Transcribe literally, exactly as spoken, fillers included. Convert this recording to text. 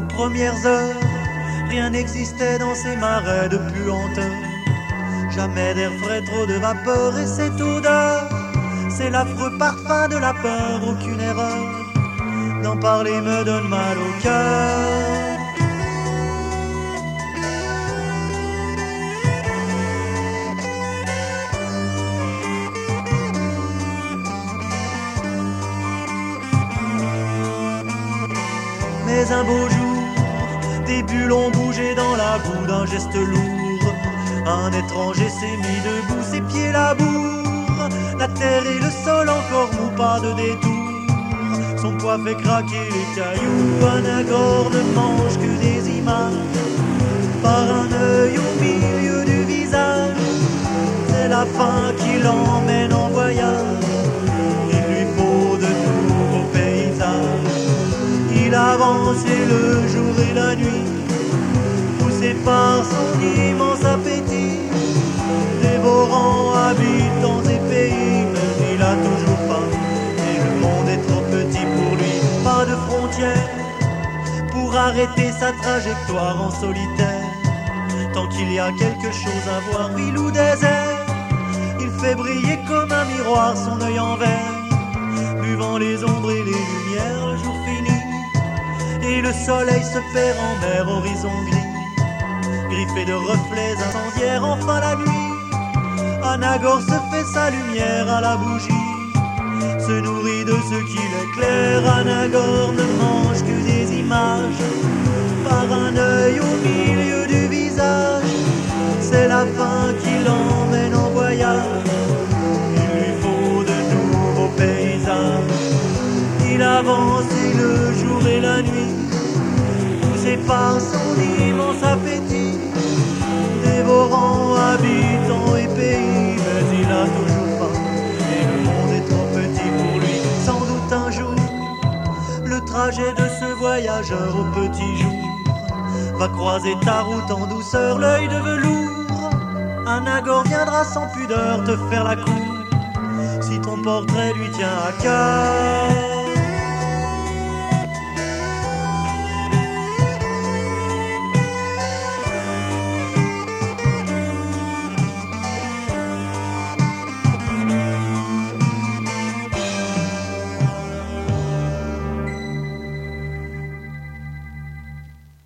premières heures, rien n'existait dans ces marais de puanteur. Jamais d'air frais, trop de vapeur et cette odeur, c'est l'affreux parfum de la peur. Aucune erreur, d'en parler me donne mal au cœur. Mais un beau jour, des bulles ont bougé dans la boue d'un geste lourd. Un étranger s'est mis debout, ses pieds labourent la terre et le sol encore mou, pas de détour. Son poids fait craquer les cailloux. Anagore ne mange que des images, par un œil au milieu du visage. C'est la fin qui l'emmène en voyage. Il lui faut de nouveaux paysages. Il avance et le jour et la nuit, poussé par son immense appétit, dévorant habitants et pays. Mais il a toujours faim et le monde est trop petit pour lui. Pas de frontières pour arrêter sa trajectoire en solitaire. Tant qu'il y a quelque chose à voir, ville ou désert, il fait briller comme un miroir son œil en verre, buvant les ombres et les lumières. Le jour finit et le soleil se perd en mer, horizon gris, griffé de reflets incendiaires. Enfin la nuit, Anagore se fait sa lumière à la bougie, se nourrit de ce qui l'éclaire. Anagore ne mange que des images, par un œil au milieu du visage. C'est la fin qui l'emmène en voyage. Il lui faut de nouveaux paysages. Il avance et le jour et la nuit, poussé par son immense appétit, dévorant habitants et pays. Mais il a toujours faim et le monde est trop petit pour lui. Sans doute un jour, le trajet de ce voyageur au petit jour va croiser ta route en douceur, l'œil de velours. Anagore viendra sans pudeur te faire la cour, si ton portrait lui tient à cœur.